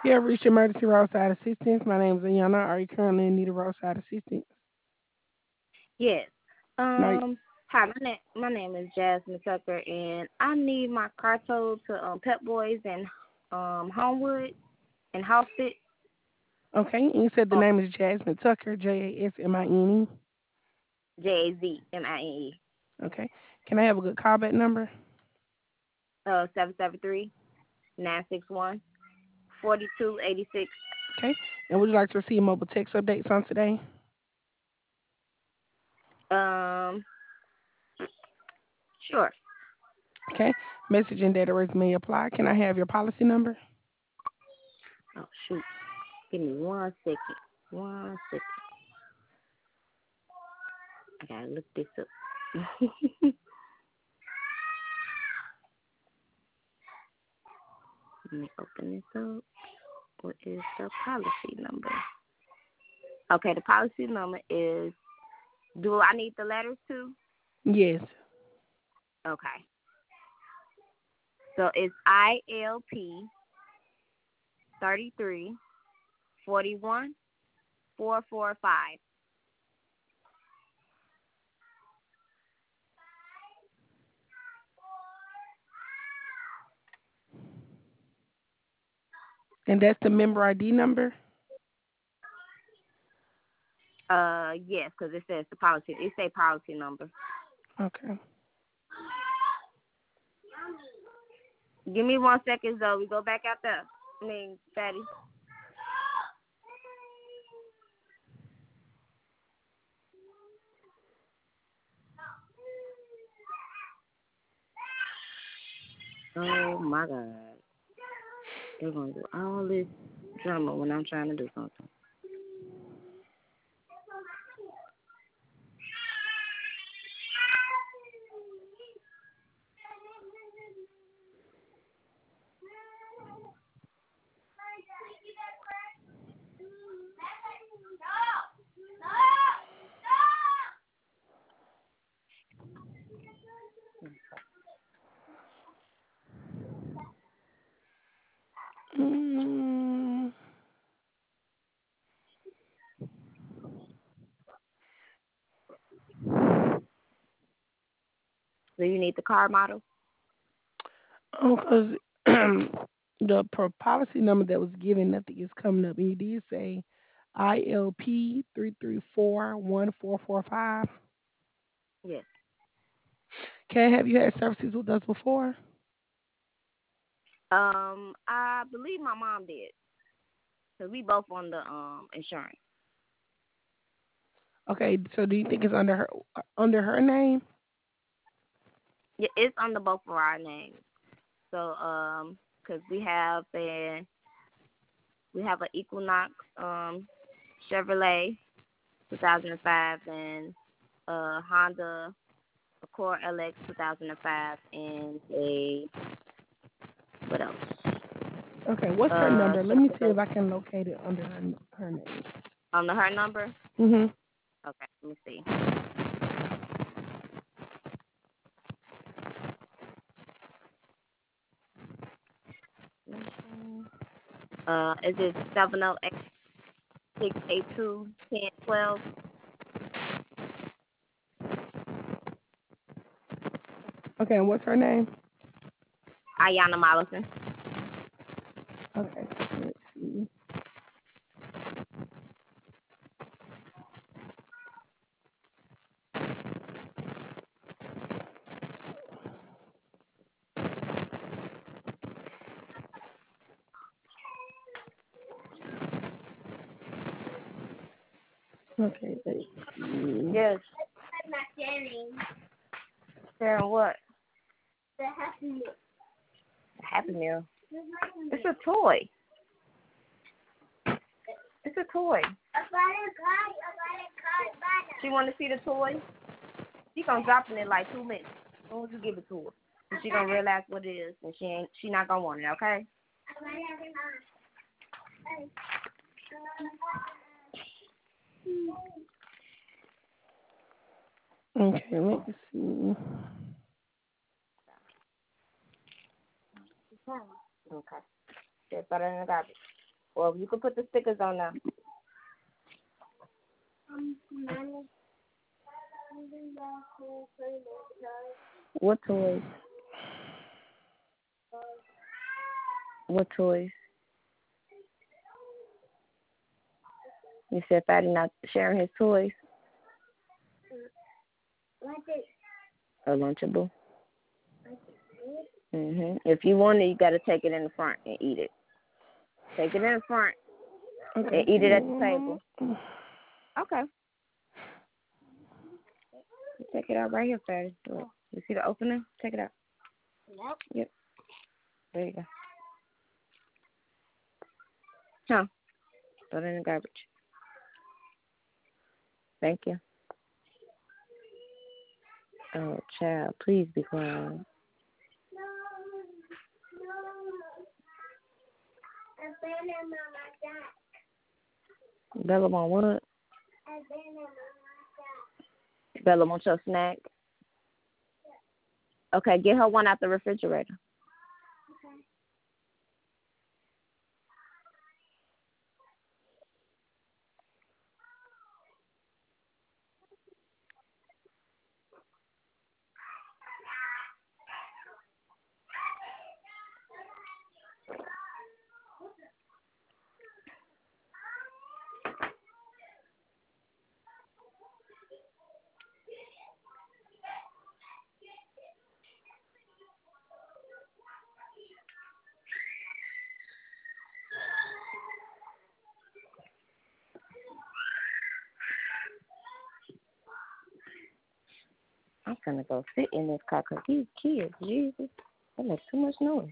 You have reached emergency roadside assistance. My name is Ayana. Are you currently in need of roadside assistance? Yes. No. Hi, my name is Jasmine Tucker, and I need my car towed to Pep Boys and Homewood and Housefit. Okay. And you said the Um, name is Jasmine Tucker, Jasmine. JAZMINE. Okay. Can I have a good callback number? 773-961-4286. Okay. And would you like to receive mobile text updates on today? Um, sure. Okay. Message and data rates may apply. Can I have your policy number? Oh shoot. Give me 1 second. 1 second. I gotta look this up. Let me open this up. What is the policy number? Okay, the policy number is. Do I need the letters too? Yes. Okay. So it's ILP 33 41 445. And that's the member ID number? Yes, because it says the policy. It say policy number. Okay. Give me 1 second, Zoe. We go back out there. Fatty. Oh my God. They're gonna do all this drama when I'm trying to do something. Mm, Do you need the car model? because the policy number that was given, nothing is coming up. And you did say ILP 3341445. Yes. Okay, have you had services with us before? I believe my mom did. Cause we both on the insurance. Okay, so do you think it's under her name? Yeah, it's under both of our names. So cause we have an Equinox Chevrolet 2005 and Honda Accord LX 2005 and a what else? Okay, what's her number? Let me see Chevrolet if I can locate it under her name. on the her number. Mhm. Okay, let me see. Is it 708-682-1012? Okay, and what's her name? Ayana Mollison. Okay, let's see. Okay, let's see. Yes. Sharing what? The Happy Meal. Happy Meal. It's a toy. It's a toy. She want to see the toy? She gonna drop it in like 2 minutes. As soon as you give it to her. And she gonna realize what it is, and she not gonna want it, okay? Okay, let's see. Okay. Just throw that in the garbage. Well, you can put the stickers on now. What toys? What toys? You said Fatty not sharing his toys? A Lunchable. If you want it, you got to take it in the front and eat it. Take it in the front and eat it at the table. Okay. Take it out right here, Fatty. You see the opener? Take it out. Yep. There you go. Huh. Throw it in the garbage. Thank you. Oh, child, please be quiet. Bella want what? Bella wants your snack? Okay, get her one out the refrigerator. I'm gonna go sit in this car because these kids, Jesus, they make too much noise.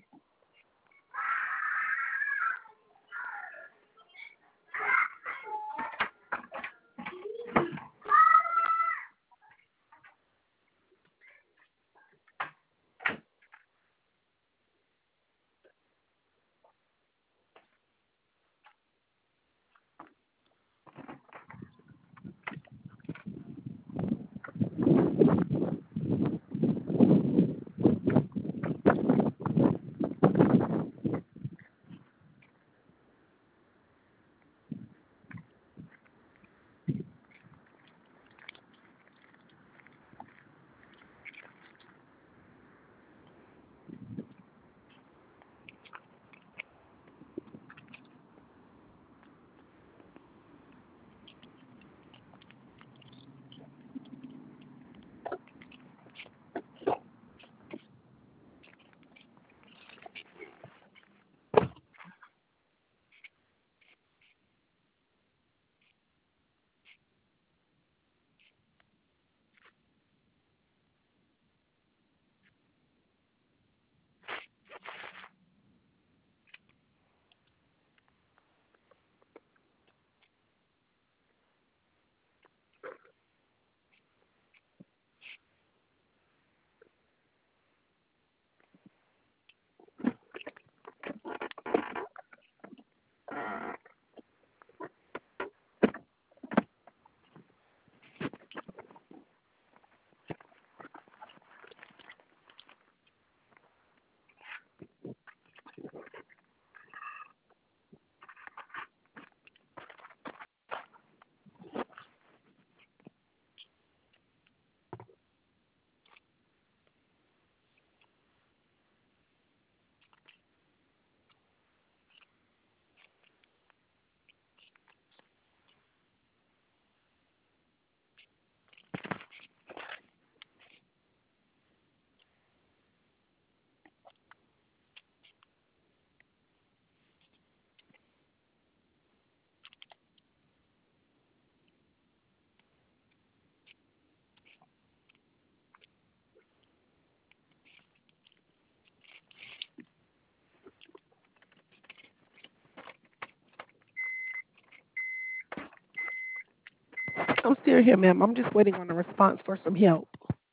I'm still here, ma'am. I'm just waiting on a response for some help.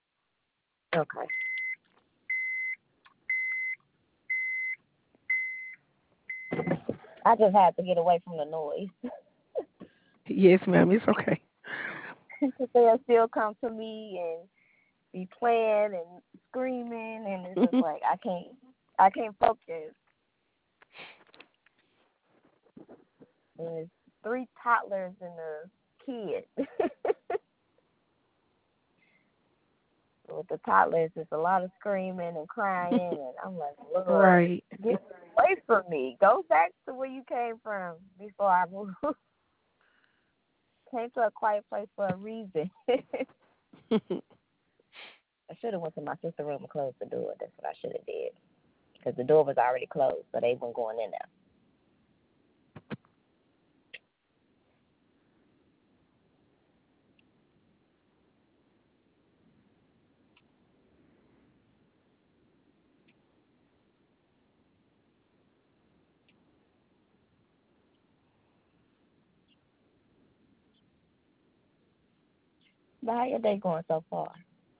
Okay. I just had to get away from the noise. Yes, ma'am. It's okay. They'll still come to me and be playing and screaming, and it's just like I can't focus. There's three toddlers and a kid. With the toddlers, it's a lot of screaming and crying, and I'm like, Lord, Right. get away from me. Go back to where you came from before I moved. Came to a quiet place for a reason. I should have went to my sister's room and closed the door. That's what I should have did, because the door was already closed, so they weren't going in there. But how your day going so far?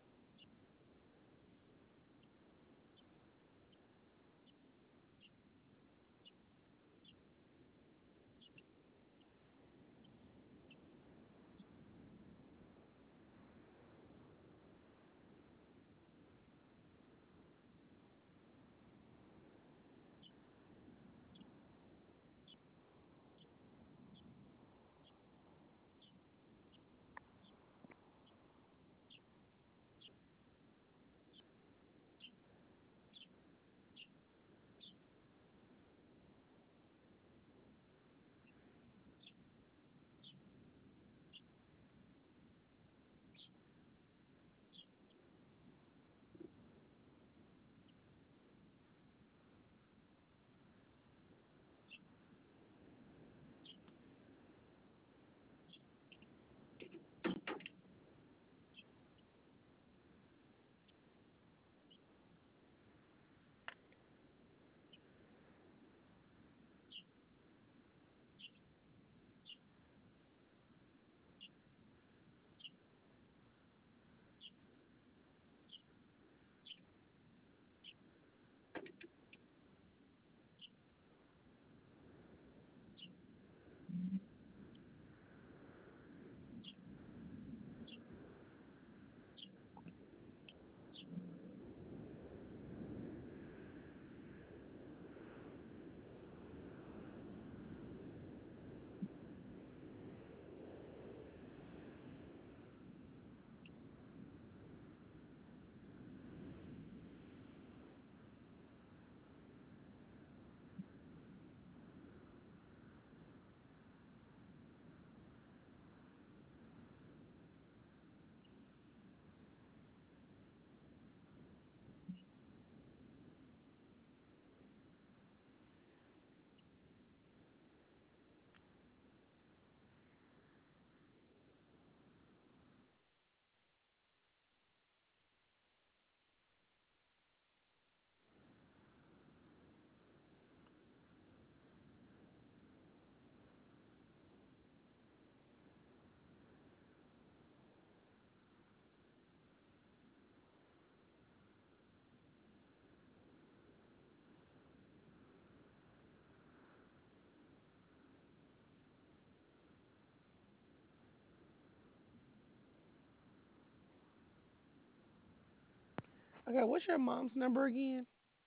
Okay, what's your mom's number again?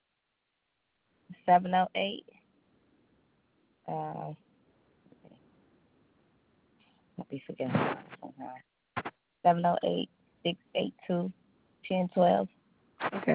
708. Uh, I'll be forgetting somehow. 708-682-1012. Okay.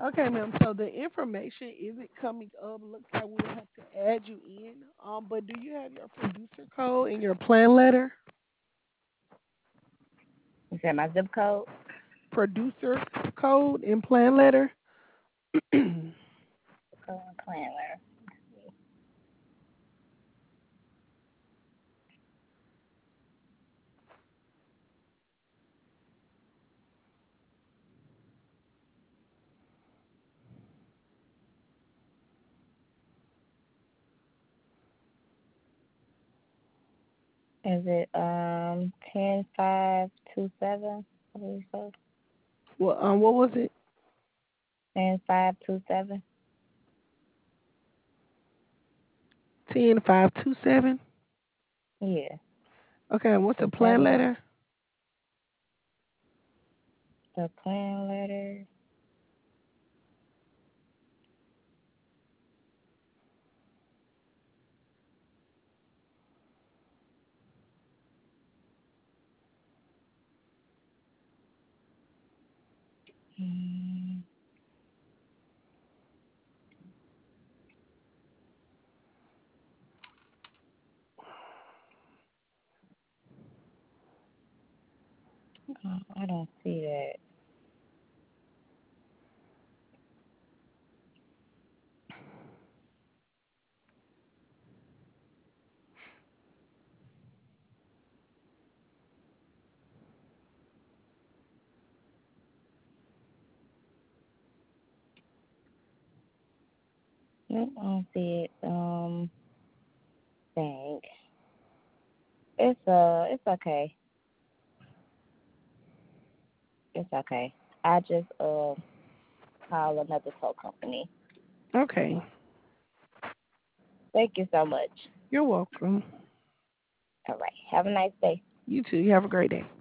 Okay, ma'am. So the information isn't coming up. Looks like we'll have to add you in. But do you have your producer code and your plan letter? You said my zip code? Producer code and plan letter. Code and plan letter. Is it 10527? I believe so. Well, what was it? 10527. 10527. Yeah. Okay, and what's the The plan letter? plan letter. Mm, I don't see that. Nope, I don't see it. Dang. It's okay. It's okay. I just call another tow company. Okay, Thank you so much. you're welcome. All right. Have a nice day. You too. You have a great day.